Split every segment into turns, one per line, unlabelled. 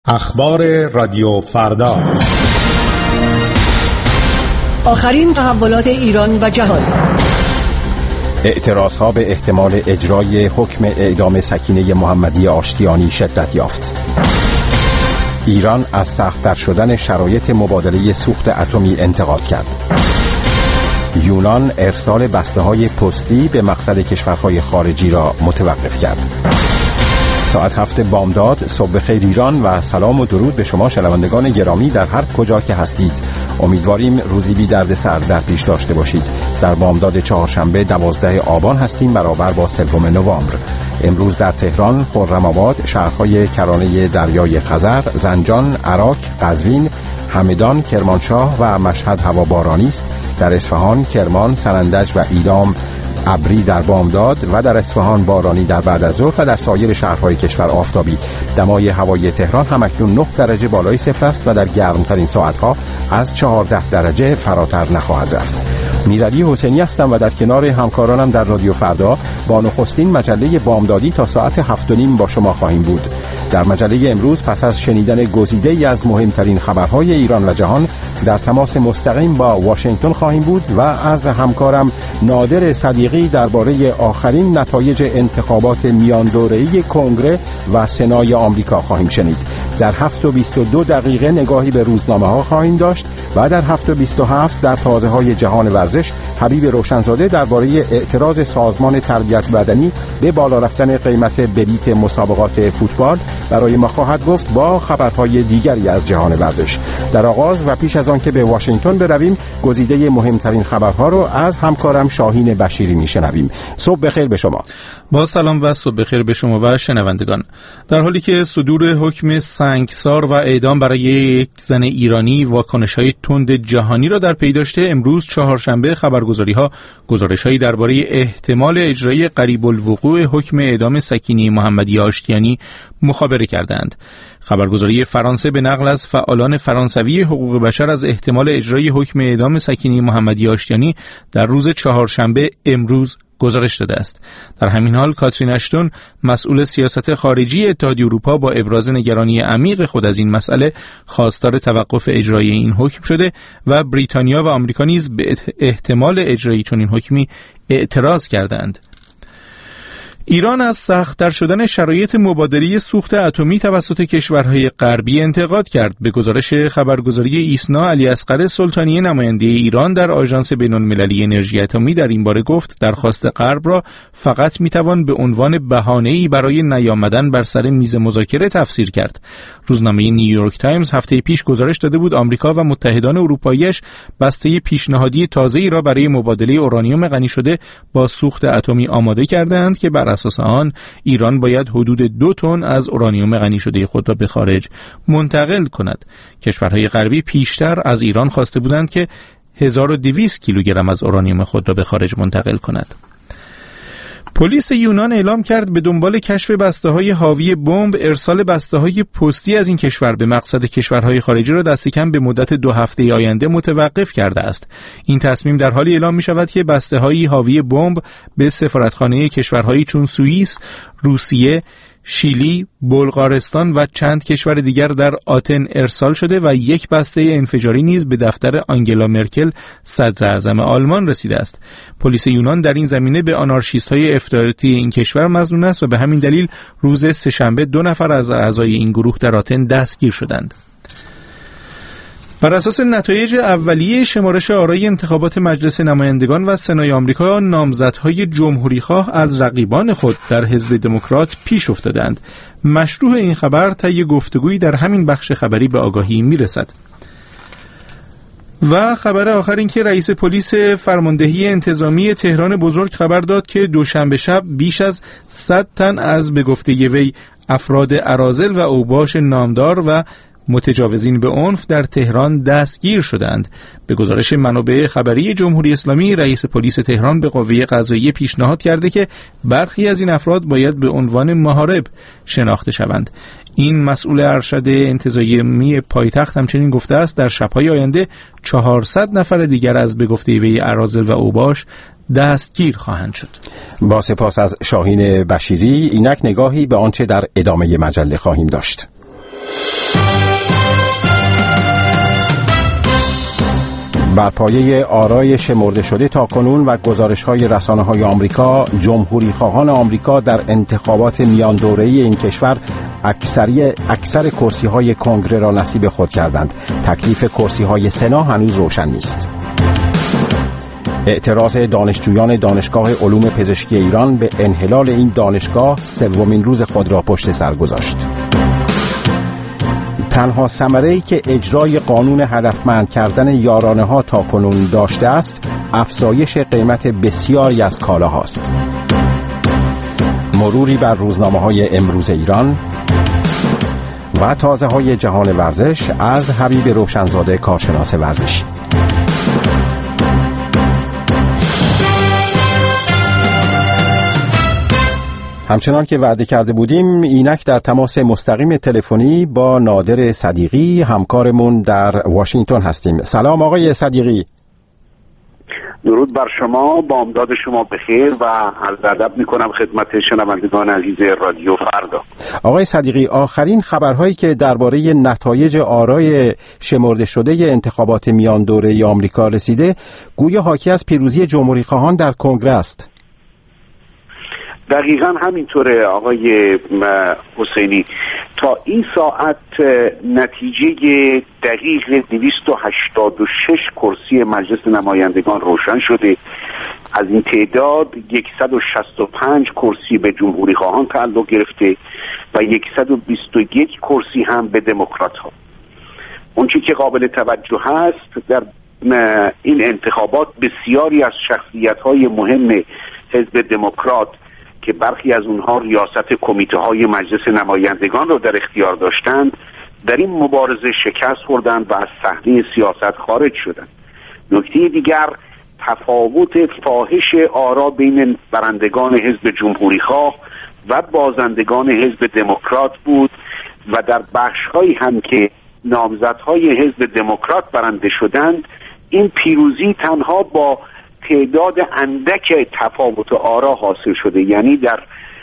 اخبار رادیو فردا.
آخرین تحولات ایران و جهان.
اعتراضها به احتمال اجرای حکم اعدام سکینه محمدی آشتیانی شدت یافت. ایران از سخت‌تر شدن شرایط مبادله سوخت اتمی انتقاد کرد. یونان ارسال بسته‌های پستی به مقصد کشورهای خارجی را متوقف کرد. ساعت 7 بامداد. صبح بخیر ایران و سلام و درود به شما شنوندگان گرامی در هر کجا که هستید. امیدواریم روزی بی دردسر در پیش داشته باشید. در بامداد چهارشنبه 12 آبان هستیم برابر با 3 نوامبر. امروز در تهران، خرم‌آباد، شهرهای کرانه دریای خزر، زنجان، عراق، قزوین، همدان، کرمانشاه و مشهد هوا بارانی است. در اصفهان، کرمان، سنندج و ایلام ابری در بامداد و در اصفهان بارانی در بعد از ظهر و در سایر شهرهای کشور آفتابی. دمای هوایی تهران همکنون 9 درجه بالای صفر است و در گرمترین ساعتها از 14 درجه فراتر نخواهد رفت. میرعلی حسینی هستم و در کنار همکارانم در رادیو فردا با نخستین مجله بامدادی تا ساعت 7:30 با شما خواهیم بود. در مجله امروز پس از شنیدن گزیده‌ای از مهمترین خبرهای ایران و جهان در تماس مستقیم با واشنگتن خواهیم بود و از همکارم نادر صدیقی درباره آخرین نتایج انتخابات میان دوره‌ای کنگره و سنای آمریکا خواهیم شنید. در 7:22 نگاهی به روزنامه‌ها خواهیم داشت و در 7:27 در تازه‌های جهان ورزش حبیب روشنزاده درباره اعتراض سازمان تربیت بدنی به بالا رفتن قیمت بلیت مسابقات فوتبال برای ما خواهد گفت با خبرهای دیگری از جهان ورزش. در آغاز و پیش از آن که به واشنگتن برویم گزیده مهمترین خبرها رو از همکارم شاهین بشیری میشنویم. صبح بخیر به شما.
با سلام و صبح بخیر به شما و شنوندگان. در حالی که صدور حکم سنگسار و اعدام برای یک زن ایرانی واکنش‌های تند جهانی را در پی داشته، امروز چهارشنبه خبرگزاری‌ها گزارش‌هایی درباره احتمال اجرای قریب الوقوع حکم اعدام سکینه محمدی آشتیانی مخابره کردند. خبرگزاری فرانسه به نقل از فعالان فرانسوی حقوق بشر از احتمال اجرای حکم اعدام سکینه محمدی آشتیانی در روز چهارشنبه امروز گزارش داده است. در همین حال کاترین اشتون، مسئول سیاست خارجی اتحادیه اروپا، با ابراز نگرانی عمیق خود از این مسئله خواستار توقف اجرای این حکم شده و بریتانیا و آمریکا نیز به احتمال اجرای چنین حکمی اعتراض کردند. ایران از سخت‌تر شدن شرایط مبادله سوخت اتمی توسط کشورهای غربی انتقاد کرد. به گزارش خبرگزاری ایسنا، علی اصغر سلطانی، نماینده ایران در آژانس بین‌المللی انرژی اتمی، در این باره گفت درخواست غرب را فقط میتوان به عنوان بهانه‌ای برای نیامدن بر سر میز مذاکره تفسیر کرد. روزنامه نیویورک تایمز هفته پیش گزارش داده بود آمریکا و متحدان اروپایی‌اش بسته پیشنهادی تازه‌ای را برای مبادله اورانیوم غنی شده با سوخت اتمی آماده کردند که بر اساس آن ایران باید حدود 2 تن از اورانیوم غنی شده خود را به خارج منتقل کند. کشورهای غربی پیشتر از ایران خواسته بودند که 1200 کیلوگرم از اورانیوم خود را به خارج منتقل کند. پلیس یونان اعلام کرد به دنبال کشف بسته‌های حاوی بمب، ارسال بسته‌های پستی از این کشور به مقصد کشورهای خارجی را دست کم به مدت 2 هفته آینده متوقف کرده است. این تصمیم در حالی اعلام می‌شود که بسته‌های حاوی بمب به سفارتخانه کشورهایی چون سوئیس، روسیه، شیلی، بلغارستان و چند کشور دیگر در آتن ارسال شده و یک بسته انفجاری نیز به دفتر آنگلا مرکل صدر اعظم آلمان رسیده است. پلیس یونان در این زمینه به آنارشیست‌های افراطی این کشور مظنون است و به همین دلیل روز سه‌شنبه 2 نفر از اعضای این گروه در آتن دستگیر شدند. بر اساس نتایج اولیه شمارش آرای انتخابات مجلس نمایندگان و سنای آمریکا، نامزدهای جمهوریخواه از رقیبان خود در حزب دموکرات پیش افتادند. مشروع این خبر طی گفتگویی در همین بخش خبری به آگاهی میرسد. و خبر آخر این که رئیس پلیس فرماندهی انتظامی تهران بزرگ خبر داد که دوشنبه شب بیش از 100 تن از به گفته وی افراد اراذل و اوباش نامدار و متجاوزین به عنف در تهران دستگیر شدند. به گزارش منابع خبری جمهوری اسلامی، رئیس پلیس تهران به قوه قضاییه پیشنهاد کرده که برخی از این افراد باید به عنوان محارب شناخته شوند. این مسئول ارشد انتظامی پایتخت همچنین گفته است در شب‌های آینده 400 نفر دیگر از به گفته وی اراذل و اوباش دستگیر خواهند شد.
با سپاس از شاهین بشیری. اینک نگاهی به آنچه در ادامه مجله خواهیم داشت. بر پایه آرای شمرده شده تاکنون و گزارش‌های رسانه‌های آمریکا، جمهوری‌خواهان آمریکا در انتخابات میان دوره‌ای این کشور اکثر کرسی‌های کنگره را نصیب خود کردند. تکلیف کرسی‌های سنا هنوز روشن نیست. اعتراض دانشجویان دانشگاه علوم پزشکی ایران به انحلال این دانشگاه سومین روز خود را پشت سر گذاشت. تنها ثمره‌ای که اجرای قانون هدفمند کردن یارانه‌ها تاکنون داشته است، افزایش قیمت بسیاری از کالاهاست. مروری بر روزنامه‌های امروز ایران و تازه‌های جهان ورزش از حبیب روشنزاده، کارشناس ورزشی. همچنان که وعده کرده بودیم، اینک در تماس مستقیم تلفنی با نادر صدیقی همکارمون در واشنگتن هستیم. سلام آقای صدیقی.
درود بر شما، بامداد شما بخیر و عرض ادب میکنم خدمت شنوندگان عزیز رادیو فردا.
آقای صدیقی، آخرین خبرهایی که درباره نتایج آرای شمرده شده انتخابات میان دوره آمریکا رسیده، گویا حاکی از پیروزی جمهوری‌خواهان در کنگره است.
دقیقاً همینطوره آقای حسینی. تا این ساعت نتیجه دقیق 286 کرسی مجلس نمایندگان روشن شده. از این تعداد 165 کرسی به جمهوری خواهان تعلق گرفته و 121 کرسی هم به دموکرات ها. اون چیزی که قابل توجه هست، در این انتخابات بسیاری از شخصیت های مهم حزب دموکرات که برخی از اونها ریاست کمیته های مجلس نمایندگان رو در اختیار داشتند، در این مبارزه شکست خوردند و از صحنه سیاست خارج شدند. نکته دیگر، تفاوت فاحش آرا بین برندگان حزب جمهوری خواه و بازندگان حزب دموکرات بود و در بخش‌هایی هم که نامزدهای حزب دموکرات برنده شدند، این پیروزی تنها با تعداد اندک تفاوت آرا حاصل شده، یعنی در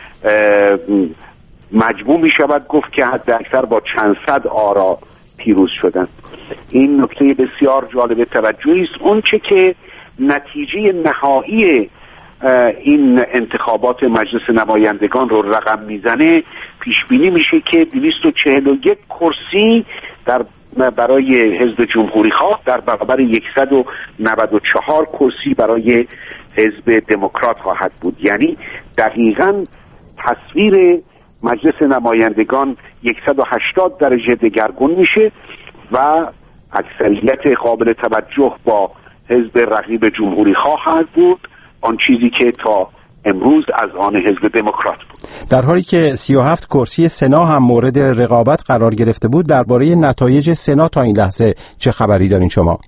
مجموع می شود گفت که حد اکثر با چند صد آرا پیروز شدند. این نکته بسیار جالب توجهی است. اون چه که نتیجه نهایی این انتخابات مجلس نمایندگان رو رقم میزنه، پیش بینی میشه که 241 کرسی برای حزب جمهوری خواه در برابر 194 کرسی برای حزب دموکرات خواهد بود. یعنی دقیقاً تصویر مجلس نمایندگان 180 درجه دگرگون میشه و اکثریت قابل توجه با حزب رقیب جمهوری خواه بود، آن چیزی که تا امروز از آن حزب دموکرات بود.
در حالی که 37 کرسی سنا هم مورد رقابت قرار گرفته بود، درباره نتایج سنا تا این لحظه چه خبری دارین شما؟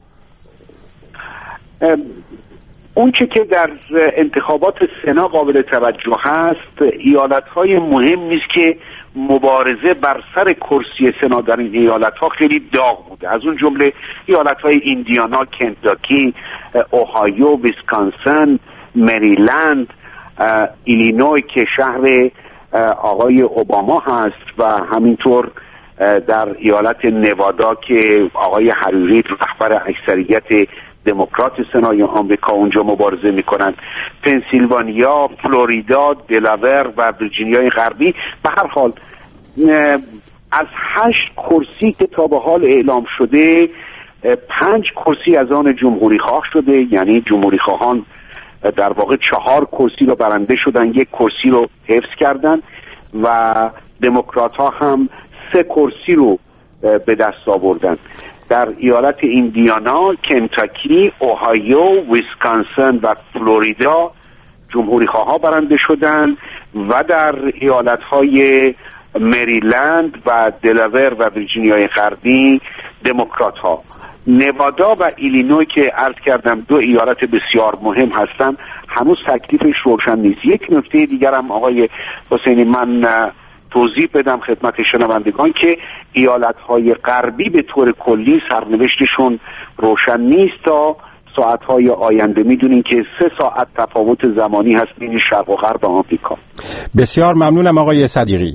اون چه که در انتخابات سنا قابل توجه هست، ایالت‌های مهم نیست که مبارزه بر سر کرسی سنا در این ایالت‌ها خیلی داغ بوده. از اون جمله ایالت‌های ایندیانا، کنتاکی، اوهایو، ویسکانسن، مریلند، ایلینوی که شهر آقای اوباما هست و همینطور در ایالت نوادا که آقای هریری رهبر اکثریت دموکرات سنای آمریکا اونجا مبارزه میکنند، پنسیلوانیا، فلوریدا، دلاور و ویرجینیای غربی. به هر حال از 8 کرسی که تا به حال اعلام شده، 5 کرسی از آن جمهوری خواه شده، یعنی جمهوری خواهان در واقع 4 کرسی رو برنده شدن، 1 کرسی رو حفظ کردن و دموکرات ها هم 3 کرسی رو به دست آوردن. در ایالت ایندیانا، کنتاکی، اوهایو، ویسکانسن و فلوریدا جمهوری خواه ها برنده شدن و در ایالت های مریلند و دلاور و ویرجینیای غربی دموکرات ها. نوادا و ایلینوی که عرض کردم 2 ایالت بسیار مهم هستند، هنوز تکلیفش روشن نیست. یک نکته دیگر هم آقای حسینی من توضیح بدم خدمت شنوندگان که ایالت‌های غربی به طور کلی سرنوشتشون روشن نیست. تا ساعت‌های آینده میدونین که 3 ساعت تفاوت زمانی هست بین شرق و غرب آمریکا.
بسیار ممنونم آقای صدیقی.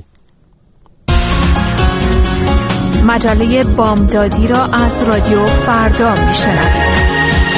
مجله بامدادی را از رادیو فردا میشنوید.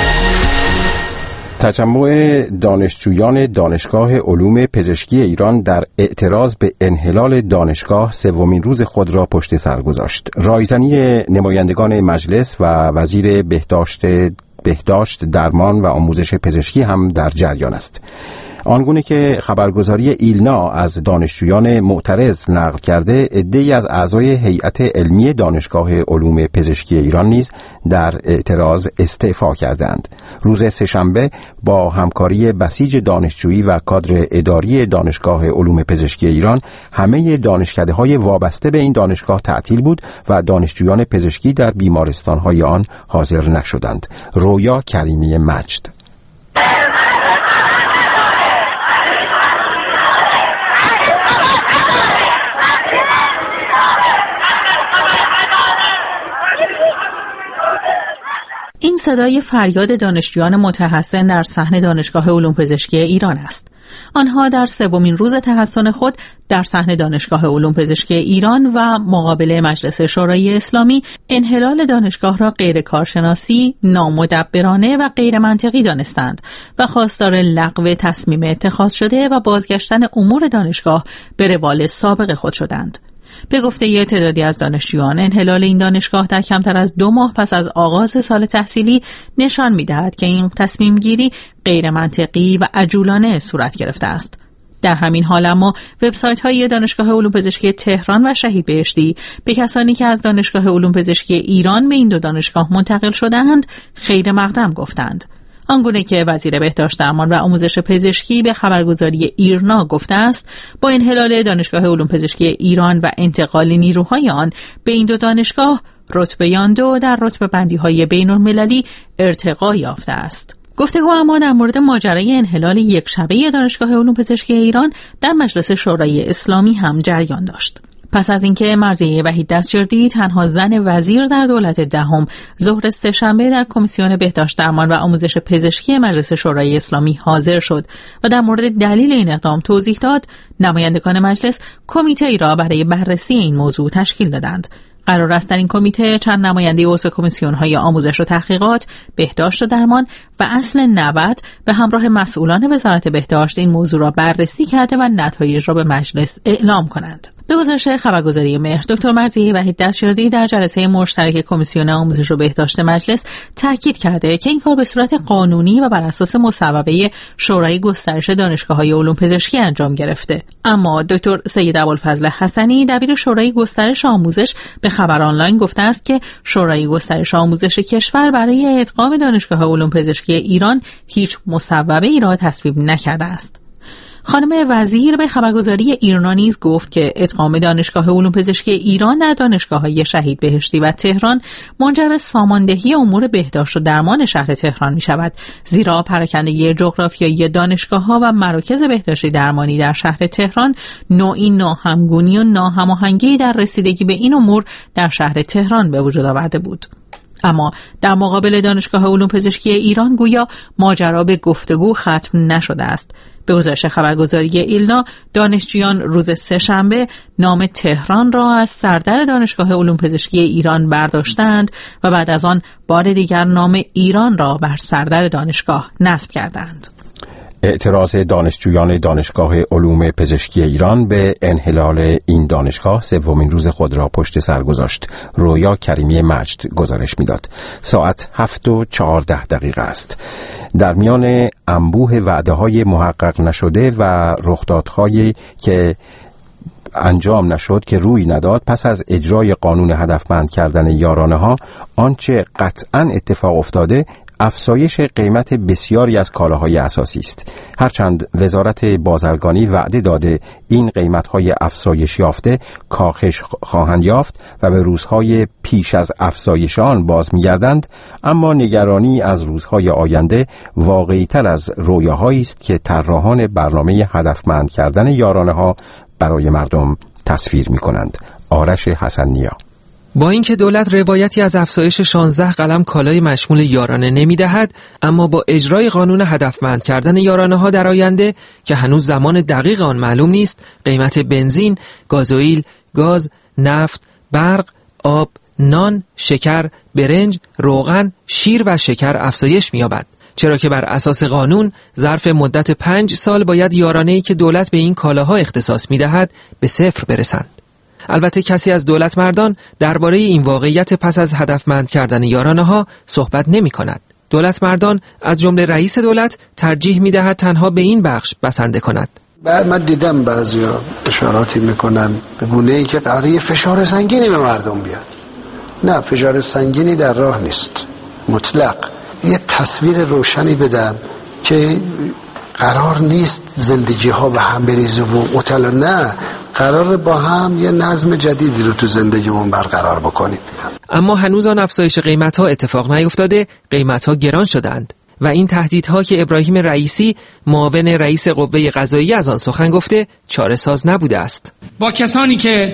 تجمع دانشجویان دانشگاه علوم پزشکی ایران در اعتراض به انحلال دانشگاه سومین روز خود را پشت سر گذاشت. رایزنی نمایندگان مجلس و وزیر بهداشت، درمان و آموزش پزشکی هم در جریان است. آنگونه که خبرگزاری ایلنا از دانشجویان معترض نقل کرده، عده‌ای از اعضای هیئت علمی دانشگاه علوم پزشکی ایران نیز در اعتراض استعفا کردند. روز سه‌شنبه با همکاری بسیج دانشجویی و کادر اداری دانشگاه علوم پزشکی ایران، همه دانشکده‌های وابسته به این دانشگاه تعطیل بود و دانشجویان پزشکی در بیمارستان‌های آن حاضر نشدند. رویا کریمی مجد.
این صدای فریاد دانشجویان متحسن در صحن دانشگاه علوم پزشکی ایران است. آنها در سومین روز تحسن خود در صحن دانشگاه علوم پزشکی ایران و مقابل مجلس شورای اسلامی انحلال دانشگاه را غیر کارشناسی، نامدبرانه و غیر منطقی دانستند و خواستار لغو تصمیم اتخاذ شده و بازگشتن امور دانشگاه به روال سابق خود شدند. به گفته تعدادی از دانشجویان، انحلال این دانشگاه در کمتر از 2 ماه پس از آغاز سال تحصیلی نشان می‌دهد که این تصمیم گیری غیر منطقی و عجولانه صورت گرفته است. در همین حال اما وبسایت‌های دانشگاه علوم پزشکی تهران و شهید بهشتی به کسانی که از دانشگاه علوم پزشکی ایران به این دو دانشگاه منتقل شدند خیر مقدم گفتند. آنگونه که وزیر بهداشت، درمان و آموزش پزشکی به خبرگزاری ایرنا گفته است، با انحلال دانشگاه علوم پزشکی ایران و انتقال نیروهای آن به این دو دانشگاه، رتبه آن دو در رتبه بندی‌های بین‌المللی ارتقا یافته است. گفتگو اما در مورد ماجرای انحلال یک شبه دانشگاه علوم پزشکی ایران در مجلس شورای اسلامی هم جریان داشت. پس از اینکه مرضیه وحید دستجردی، تنها زن وزیر در دولت دهم، ظهر سه‌شنبه در کمیسیون بهداشت، درمان و آموزش پزشکی مجلس شورای اسلامی حاضر شد و در مورد دلیل این اقدام توضیح داد، نمایندگان مجلس کمیته‌ای را برای بررسی این موضوع تشکیل دادند. قرار است در این کمیته چند نماینده عضو کمیسیون‌های آموزش و تحقیقات، بهداشت و درمان و اصل 90 به همراه مسئولان وزارت بهداشت این موضوع را بررسی کرده و نتایج را به مجلس اعلام کنند. به گزارش خبرگزاری مهر، دکتر مرضیه وحید دستجردی در جلسه مشترک کمیسیون آموزش و بهداشت مجلس تاکید کرده که این کار به صورت قانونی و بر اساس مصوبه شورای گسترش دانشگاه‌های علوم پزشکی انجام گرفته. اما دکتر سید ابوالفضل حسنی، دبیر شورای گسترش آموزش، به خبر آنلاین گفته است که شورای گسترش آموزش کشور برای ادغام دانشگاه علوم پزشکی ایران هیچ مصوبه ای را تصویب نکرده است. خانم وزیر به خبرگزاری ایرنا نیز گفت که ادغام دانشگاه علوم پزشکی ایران در دانشگاه‌های شهید بهشتی و تهران منجر به ساماندهی امور بهداشت و درمان شهر تهران می‌شود، زیرا پراکندگی جغرافیایی دانشگاه‌ها و مراکز بهداشتی درمانی در شهر تهران نوعی ناهمگونی و ناهماهنگی در رسیدگی به این امور در شهر تهران به وجود آورده بود. اما در مقابل دانشگاه علوم پزشکی ایران گویا ماجرا به گفتگو ختم نشده است. به گزارش خبرگزاری ایلنا، دانشجویان روز سه‌شنبه نام تهران را از سردر دانشگاه علوم پزشکی ایران برداشتند و بعد از آن بار دیگر نام ایران را بر سردر دانشگاه نصب کردند.
اعتراض دانشجویان دانشگاه علوم پزشکی ایران به انحلال این دانشگاه سومین روز خود را پشت سر گذاشت. رویا کریمی مجد گزارش می‌داد. ساعت 7:14 است. در میان انبوه وعده‌های محقق نشده و رخدادهایی که انجام نشد که روی نداد، پس از اجرای قانون هدفمند کردن یارانه‌ها، آنچه قطعاً اتفاق افتاده افزایش قیمت بسیاری از کالاهای اساسی است. هرچند وزارت بازرگانی وعده داده این قیمت‌های افزایش یافته کاهش خواهند یافت و به روزهای پیش از افزایش آن باز می‌گردند، اما نگرانی از روزهای آینده واقعی‌تر از رویاهایی است که طراحان برنامه هدفمند کردن یارانه‌ها برای مردم تصویر می‌کنند. آرش حسن‌نیا.
با اینکه دولت روایتی از افزایش 16 قلم کالای مشمول یارانه نمی‌دهد، اما با اجرای قانون هدفمند کردن یارانه‌ها در آینده که هنوز زمان دقیق آن معلوم نیست، قیمت بنزین، گازوئیل، گاز، نفت، برق، آب، نان، شکر، برنج، روغن، شیر و شکر افزایش می‌یابد. چرا که بر اساس قانون ظرف مدت 5 سال باید یارانه‌ای که دولت به این کالاها اختصاص می‌دهد به صفر برسند. البته کسی از دولت مردان درباره این واقعیت پس از هدفمند کردن یارانه‌ها صحبت نمی‌کند. دولت مردان از جمله رئیس دولت ترجیح می‌دهد تنها به این بخش بسنده کند.
بعد من دیدم بعضیا اشاراتی میکنن به گونه‌ای که قراره فشار سنگینی به مردم بیاد. نه، فشار سنگینی در راه نیست. مطلق یه تصویر روشنی بدن که قرار نیست زندگی ها به هم بریزه و مطلع، نه، قرار با هم یه نظم جدیدی رو تو زندگیمون برقرار بکنیم.
اما هنوز آن افزایش قیمت ها اتفاق نیفتاده، قیمت ها گران شدند و این تهدیدها که ابراهیم رئیسی معاون رئیس قوه قضاییه از آن سخن گفته چاره ساز نبوده است.
با کسانی که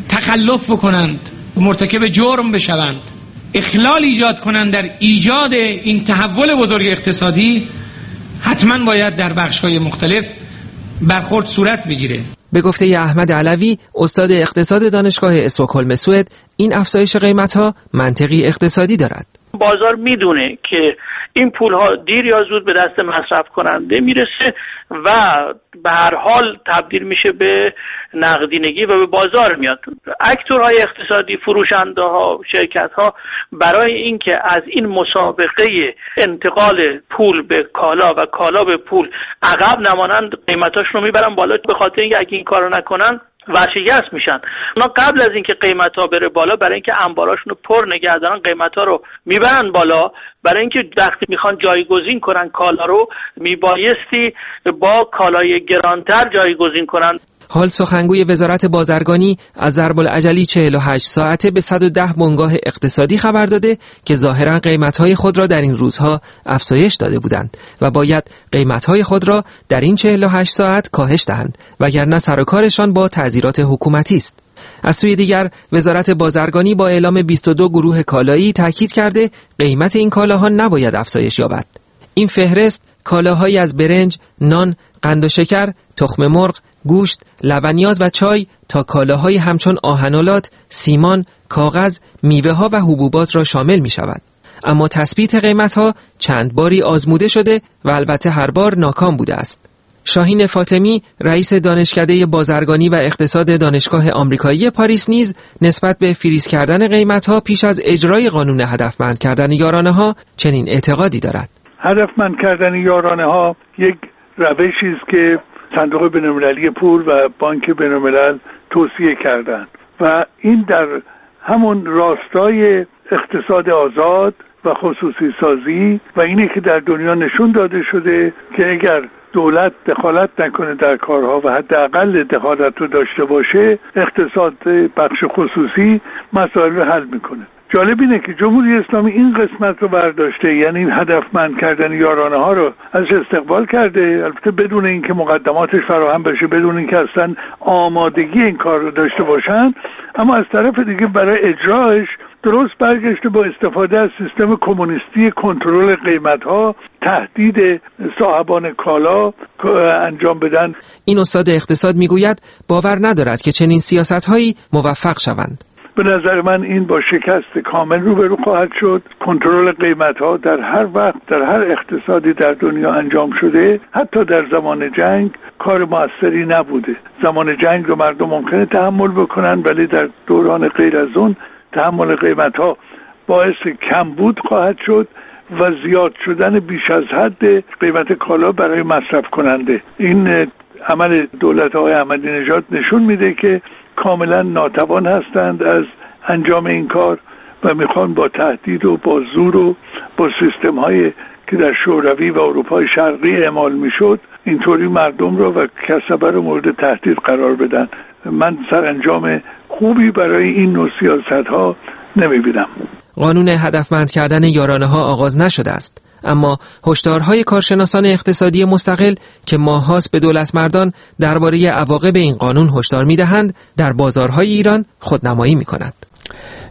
تخلف بکنند، مرتکب جرم بشوند، اخلال ایجاد کنند در ایجاد این تحول بزرگ اقتصادی، حتما باید در بخش‌های مختلف برخورد صورت بگیره.
به گفته احمد علوی، استاد اقتصاد دانشگاه استکهلم سوئد، این افزایش قیمت‌ها منطقی اقتصادی دارد.
بازار میدونه که این پول‌ها دیر یا زود به دست مصرف کننده میرسه و به هر حال تبدیل میشه به نقدینگی و به بازار میاد. اکتورهای اقتصادی، فروشنده‌ها، شرکت‌ها برای اینکه از این مسابقه انتقال پول به کالا و کالا به پول عقب نمانند، قیمتاشون رو میبرن بالا، به خاطر اینکه اگه این کارو نکنن ورشکست میشن. اونا قبل از اینکه قیمت‌ها بره بالا، برای اینکه انباراشون رو پر نگه دارن، قیمت‌ها رو میبرن بالا. برای اینکه وقتی میخوان جایگزین کنن کالا رو، میبایستی با کالای گرانتر جایگزین کنن.
حال سخنگوی وزارت بازرگانی از ضرب العجلی 48 ساعته به 110 بنگاه اقتصادی خبر داده که ظاهرا قیمت‌های خود را در این روزها افزایش داده بودند و باید قیمت‌های خود را در این 48 ساعت کاهش دهند، وگرنه سر و کارشان با تعزیرات حکومتی است. از سوی دیگر وزارت بازرگانی با اعلام 22 گروه کالایی تاکید کرده قیمت این کالاها نباید افزایش یابد. این فهرست کالاهایی از برنج، نان، قند و شکر، تخم مرغ، گوشت، لبنیات و چای تا کالاهای همچون آهن‌آلات، سیمان، کاغذ، میوه‌ها و حبوبات را شامل می شود. اما تثبیت قیمت‌ها چند باری آزموده شده و البته هر بار ناکام بوده است. شاهین فاطمی، رئیس دانشکده بازرگانی و اقتصاد دانشگاه آمریکایی پاریس نیز نسبت به فریز کردن قیمت‌ها پیش از اجرای قانون هدفمند کردن یارانه‌ها چنین اعتقادی دارد.
هدفمند کردن یارانه‌ها یک روشی است که صندوق بین‌المللی پول و بانک بین‌الملل توصیه کردند و این در همون راستای اقتصاد آزاد و خصوصی سازی و اینه که در دنیا نشون داده شده که اگر دولت دخالت نکنه در کارها و حداقل دخالت رو داشته باشه، اقتصاد بخش خصوصی مسائل رو حل میکنه. جالب اینه که جمهوری اسلامی این قسمت رو برداشته، یعنی هدفمند کردن یارانه ها رو ازش استقبال کرده، البته بدون اینکه مقدماتش فراهم بشه، بدون اینکه اصلا آمادگی این کار رو داشته باشن، اما از طرف دیگه برای اجراش درست برگشته با استفاده از سیستم کمونیستی کنترل قیمت‌ها، تهدید صاحبان کالا انجام بدن.
این استاد اقتصاد میگوید باور ندارد که چنین سیاست‌هایی موفق شوند.
به نظر من این با شکست کامل روبرو خواهد شد. کنترل قیمت‌ها در هر وقت در هر اقتصادی در دنیا انجام شده، حتی در زمان جنگ کار موثری نبوده. زمان جنگ رو مردم ممکنه تحمل بکنن، ولی در دوران غیر از اون تحمل قیمت‌ها باعث کمبود خواهد شد و زیاد شدن بیش از حد قیمت کالا برای مصرف کننده. این عمل دولت آقای احمدی نژاد نشون میده که کاملا ناتوان هستند از انجام این کار و میخوان با تهدید و با زور و با سیستم های که در شوروی و اروپای شرقی اعمال میشد اینطوری مردم رو و کسبه رو مورد تهدید قرار بدن. من سرانجام خوبی برای این نوع سیاست ها نمیبینم.
قانون هدفمند کردن یارانه ها آغاز نشده است، اما هشدارهای کارشناسان اقتصادی مستقل که ماه‌هاست به دولت مردان درباره عواقب این قانون هشدار می‌دهند در بازارهای ایران خودنمایی می‌کند.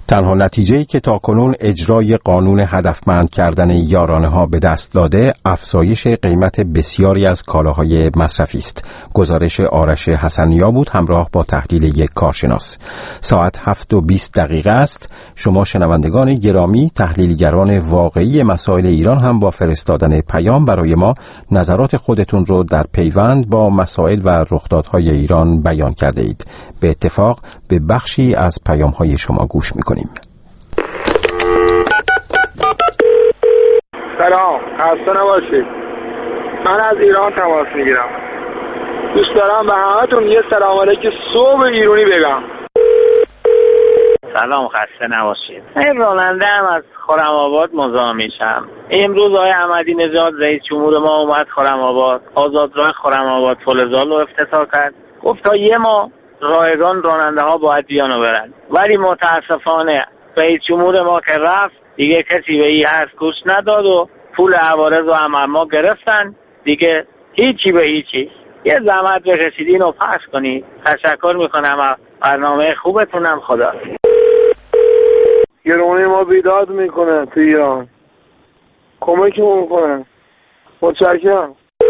تنها نتیجه‌ای که تاکنون اجرای قانون هدفمند کردن یارانه‌ها به دست داده افزایش قیمت بسیاری از کالاهای مصرفی است. گزارش آرش حسنیا بود همراه با تحلیل یک کارشناس. ساعت 7:20 است. شما شنوندگان گرامی، تحلیلگران واقعی مسائل ایران هم با فرستادن پیام برای ما نظرات خودتون رو در پیوند با مسائل و رخدادهای ایران بیان کرده اید. به اتفاق به بخشی از پیام‌های شما گوش می‌کنیم.
سلام، خسته نباشید. من از ایران تماس میگیرم. دوست دارم به همتون یه سلام علیک صبح ایرانی بگم.
سلام، خسته نباشید. من راننده هم از خرم‌آباد مزاحمشم. امروز آقای احمدی نژاد رئیس جمهور ما اومد خرم‌آباد، آزادراه خرم‌آباد فلزال رو افتتاح کرد. گفت تا یه ماه رایگان راننده ها باید بیان و برن، ولی متاسفانه رئیس جمهور ما که رفت دیگه کسی به این حرف گوش نداد و پول عوارض رو هم ما گرفتن دیگه، هیچی به هیچی. یه زحمت بکشید اینو پخش کنید. تشکر میکنم، برنامه خوبتونم. خدا
گرونی ما بیداد میکنه تو ایران، کمکمون میکنه. متشکرم.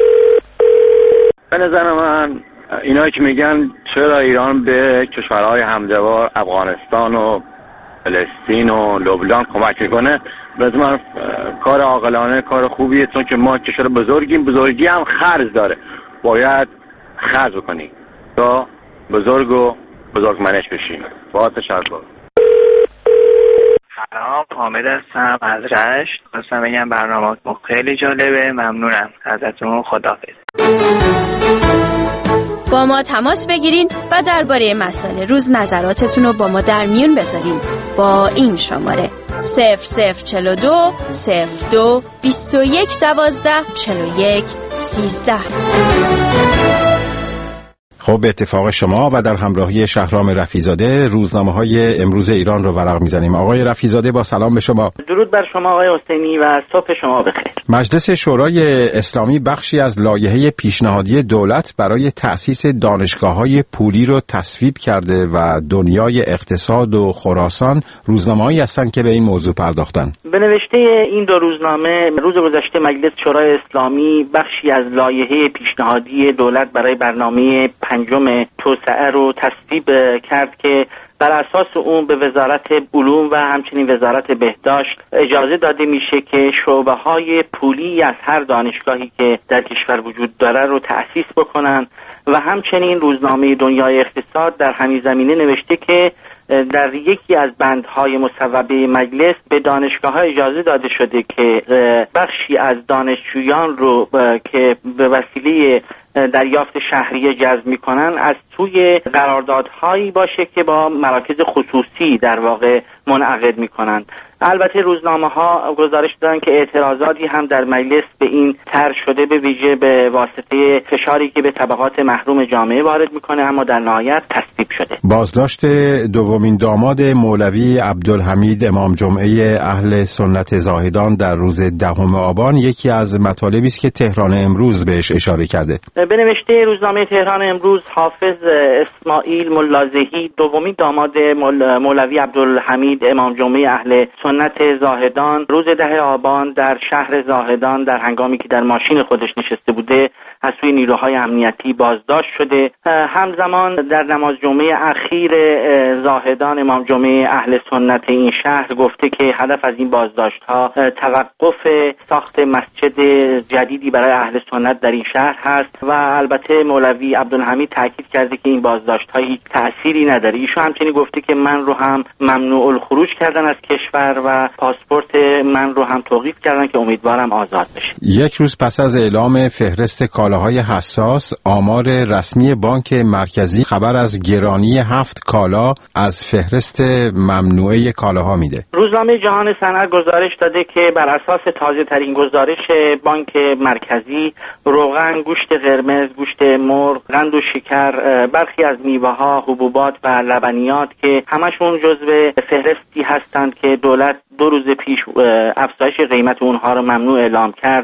به نظر من اینایی که میگن چرا ایران به کشورهای همجوار افغانستان و فلسطین و لبنان کمک میکنه، به نظر من کار عاقلانه، کار خوبیه، چون که ما کشور بزرگیم، بزرگی هم خرج داره، باید خرج بکنیم تا بزرگ و بزرگمنش بشیم. با تشکر.
سلام، حامد هستم از رشت. خواستم بگم برنامه خیلی جالبه، ممنونم ازتون. خداحافظ.
با ما تماس بگیرین و درباره مسائل روز نظراتتون رو با ما در میون بذارین با این شماره 0042 02 21 12 41 13.
خب به اتفاق شما و در همراهی شهرام رفیزاده روزنامه‌های امروز ایران رو ورق می‌زنیم. آقای رفیزاده با سلام به شما.
درود بر شما آقای حسینی و صبح شما بخیر.
مجلس شورای اسلامی بخشی از لایحه پیشنهادی دولت برای تأسیس دانشگاه‌های پولی رو تصویب کرده و دنیای اقتصاد و خراسان روزنامه‌هایی هستند که به این موضوع پرداختن.
به نوشته این دو روزنامه روز گذشته مجلس شورای اسلامی بخشی از لایحه پیشنهادی دولت برای برنامه پنجم توسعه رو تصویب کرد که بر اساس اون به وزارت علوم و همچنین وزارت بهداشت اجازه داده میشه که شعبه‌های پولی از هر دانشگاهی که در کشور وجود داره رو تأسیس بکنن و همچنین روزنامه دنیای اقتصاد در همین زمینه نوشته که در یکی از بندهای مصوبه مجلس به دانشگاه‌ها اجازه داده شده که بخشی از دانشجویان رو که به وسیله دریافت شهریه جذب میکنن از توی قراردادهایی باشه که با مراکز خصوصی در واقع منعقد میکنن. البته روزنامه ها گزارش دادن که اعتراضاتی هم در مجلس به این طرح شده، به ویژه به واسطه فشاری که به طبقات محروم جامعه وارد میکنه، اما در نهایت تصویب شده.
بازداشت دومین داماد مولوی عبدالحمید امام جمعه اهل سنت زاهدان در روز 10 آبان یکی از مطالبی است که تهران امروز بهش اشاره کرده.
به نوشته روزنامه تهران امروز حافظ اسماعیل ملازهی دومین داماد مولوی عبدالحمید امام جمعه اهل سنت زاهدان روز 10 آبان در شهر زاهدان در هنگامی که در ماشین خودش نشسته بوده از سوی نیروهای امنیتی بازداشت شده. همزمان در نماز جمعه اخیر زاهدان امام جمعه اهل سنت این شهر گفته که هدف از این بازداشت‌ها توقف ساخت مسجد جدیدی برای اهل سنت در این شهر هست و البته مولوی عبدالحمید تاکید کرده که این بازداشت‌ها هیچ تأثیری نداره. ایشون همچنین گفته که من رو هم ممنوع الخروج کردن از کشور و پاسپورت من رو هم توقیف کردن که امیدوارم آزاد بشه.
یک روز پس از اعلام فهرست کالاهای حساس، آمار رسمی بانک مرکزی خبر از گرانی 7 کالا از فهرست ممنوعه کالاها میده.
روزنامه جهان صنعت گزارش داده که بر اساس تازه ترین گزارش بانک مرکزی روغن، گوشت قرمز، گوشت مرغ، قند و شکر، برخی از میوه‌ها، حبوبات و لبنیات که همشون جزو فهرستی هستند که دولت 2 روز پیش افزایش قیمت اونها رو ممنوع اعلام کرد،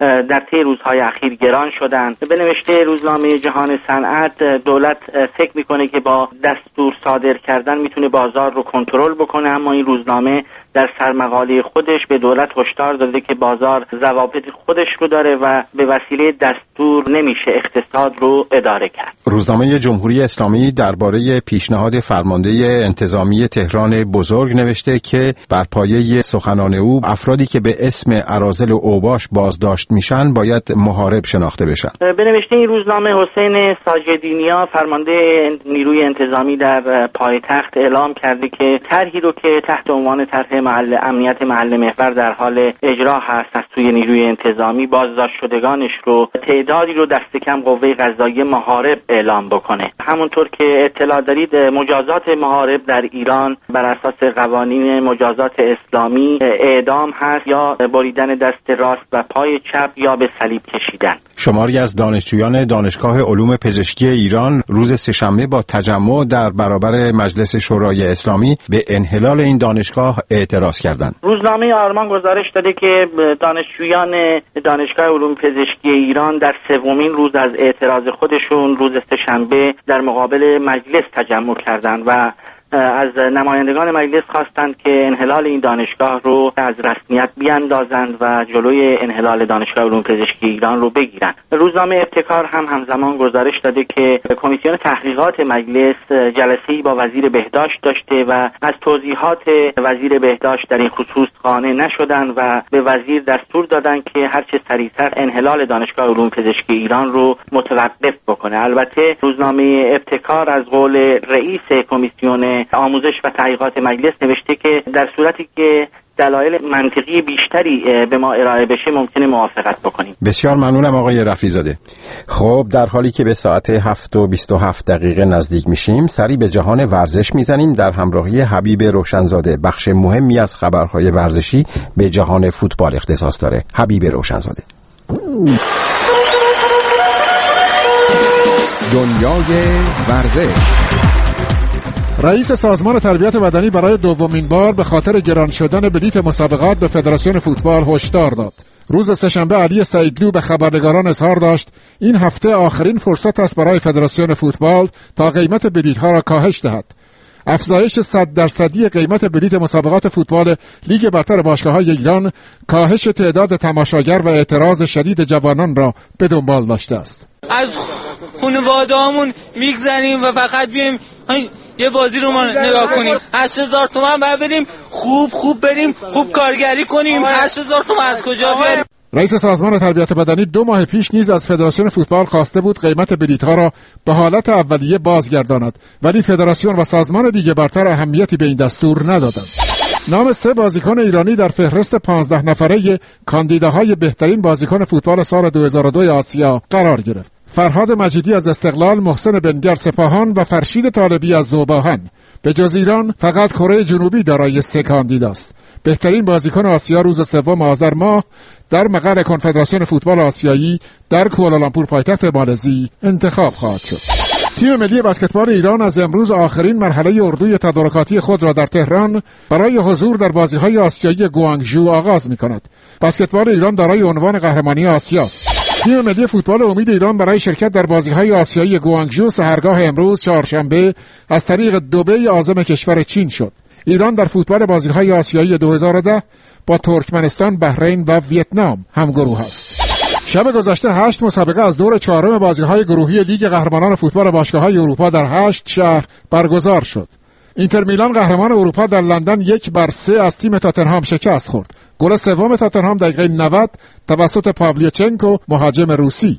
در طی روزهای اخیر گران شدند. به نوشته روزنامه جهان صنعت، دولت فکر میکنه که با دستور صادر کردن میتونه بازار رو کنترل بکنه، اما این روزنامه در سرمقاله خودش به دولت هشدار داده که بازار ضوابط خودش رو داره و به وسیله دستور نمیشه اقتصاد رو اداره کرد.
روزنامه جمهوری اسلامی درباره پیشنهاد فرمانده انتظامی تهران بزرگ نوشته که بر پایه سخنان او افرادی که به اسم اراذل و اوباش بازداشت میشن باید محارب شناخته بشن.
به نوشته این روزنامه حسین ساجدینیا فرمانده نیروی انتظامی در پایتخت اعلام کرده که طرحی رو که تحت عنوان طرح امنیت محل محور در حال اجرا هست از سوی نیروی انتظامی، بازداشت شدگانش رو تعدادی رو دست کم قوه قضاییه محارب اعلام بکنه. همونطور که اطلاع دارید مجازات محارب در ایران بر اساس قوانین مجازات اسلامی اعدام هست یا بریدن دست راست و پای چپ یا به صلیب کشیدن.
شماری از دانشجویان دانشگاه علوم پزشکی ایران روز سه‌شنبه با تجمع در برابر مجلس شورای اسلامی به انحلال این دانشگاه اعتراض کردند.
روزنامه آرمان گزارش داده که دانشجویان دانشگاه علوم پزشکی ایران در سومین روز از اعتراض خودشون روز سه‌شنبه در مقابل مجلس تجمع کردند و از نمایندگان مجلس خواستند که انحلال این دانشگاه رو از رسمیت بیاندازند و جلوی انحلال دانشگاه علوم پزشکی ایران رو بگیرند. روزنامه ابتکار هم همزمان گزارش داده که کمیسیون تحقیقات مجلس جلسه‌ای با وزیر بهداشت داشته و از توضیحات وزیر بهداشت در این خصوص قانع نشدند و به وزیر دستور دادند که هرچه سریعتر انحلال دانشگاه علوم پزشکی ایران رو متوقف بکنه. البته روزنامه ابتکار از قول رئیس کمیسیون آموزش و تحقیقات مجلس نوشته که در صورتی که دلایل منطقی بیشتری به ما ارائه بشه ممکنه موافقت بکنیم.
بسیار ممنونم آقای رفیع‌زاده. خب در حالی که به ساعت 7:27 نزدیک میشیم سری به جهان ورزش میزنیم در همراهی حبیب روشنزاده. بخش مهمی از خبرهای ورزشی به جهان فوتبال اختصاص داره. حبیب روشنزاده.
دنیای ورزش. رئیس سازمان تربیت بدنی برای دومین بار به خاطر گران شدن بلیت مسابقات به فدراسیون فوتبال هشدار داد. روز سه‌شنبه علی سیدلو به خبرنگاران اظهار داشت این هفته آخرین فرصت است برای فدراسیون فوتبال تا قیمت بلیت‌ها را کاهش دهد. افزایش 100% قیمت بلیت مسابقات فوتبال لیگ برتر باشگاه‌های ایران کاهش تعداد تماشاگر و اعتراض شدید جوانان را به دنبال داشته است.
از خانواده‌هامون میگذریم و فقط بیایم یه بازی رو ما نگاه کنیم. 8000 تومان بعد بریم خوب بریم خوب کارگری کنیم. 8000 تومان از کجا بیاریم؟
رئیس سازمان تربیت بدنی 2 ماه پیش نیز از فدراسیون فوتبال خواسته بود قیمت بلیط‌ها را به حالت اولیه بازگرداند، ولی فدراسیون و سازمان لیگ برتر اهمیتی به این دستور ندادند. نام 3 بازیکن ایرانی در فهرست 15 نفره کاندیداهای بهترین بازیکن فوتبال سال 2002 آسیا قرار گرفت. فرهاد مجیدی از استقلال، محسن بنگر سپاهان و فرشید طالبی از ذوباهن. به جز ایران فقط کره جنوبی دارای 3 کاندیداست. بهترین بازیکن آسیا روز 3 آذر ماه در مقر کنفدراسیون فوتبال آسیایی در کوالالامپور پایتخت مالزی انتخاب خواهد شد. تیم ملی بسکتبال ایران از امروز آخرین مرحله اردوی تدارکاتی خود را در تهران برای حضور در بازی‌های آسیایی گوانگژو آغاز می‌کند. بسکتبال ایران دارای عنوان قهرمانی آسیا است. تیم ملی فوتبال امید ایران برای شرکت در بازی‌های آسیایی گوانگژو سحرگاه امروز چهارشنبه از طریق دبی عازم کشور چین شد. ایران در فوتبال بازی‌های آسیایی 2010 با ترکمنستان، بحرین و ویتنام همگروه است. شب گذشته 8 مسابقه از دور 4 بازی‌های گروهی لیگ قهرمانان فوتبال باشگاه‌های اروپا در 8 شهر برگزار شد. اینتر میلان قهرمان اروپا در لندن 1-3 از تیم تاتنهام شکست خورد. گل سوم تاتنهام دقیقه 90 توسط پاولیچنکو مهاجم روسی.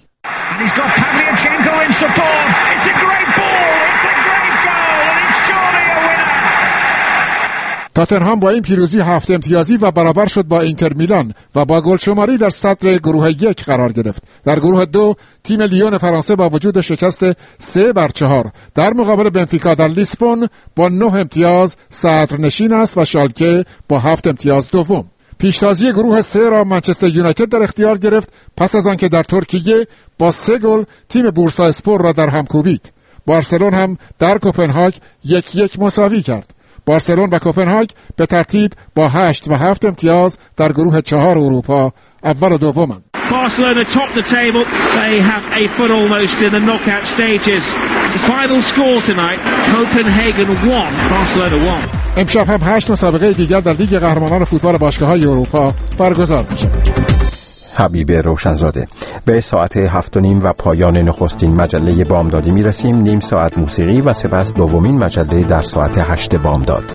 تاتنهام با این پیروزی 7 امتیازی و برابر شد با اینتر میلان و با گلشماری در صدر گروه 1 قرار گرفت. در گروه 2 تیم لیون فرانسه با وجود شکست 3-4 در مقابل بنفیکا در لیسبون با 9 امتیاز صدرنشین است و شالکه با 7 امتیاز دوم. پیشتازی گروه 3 را منچستر یونایتد در اختیار گرفت پس از آنکه در ترکیه با 3 گل تیم بورسااسپور را در هم کوبید. بارسلون هم در کوپنهاگ 1-1 مساوی کرد. بارسلون و کوپنهاگ به ترتیب با 8 و 7 امتیاز در گروه 4 اروپا اول و دومند.
Barcelona top the table. They have a foot almost in the knockout stages. The final score tonight, Copenhagen 1, Barcelona 1.
امشب هم 8 مسابقه دیگر در لیگ قهرمانان فوتبال باشگاه‌های اروپا برگزار می‌شود.
حبیب روشنزاده. به ساعت 7:30 و پایان نخستین مجله بامدادی میرسیم. نیم ساعت موسیقی و سپس دومین مجله در ساعت 8 بامداد.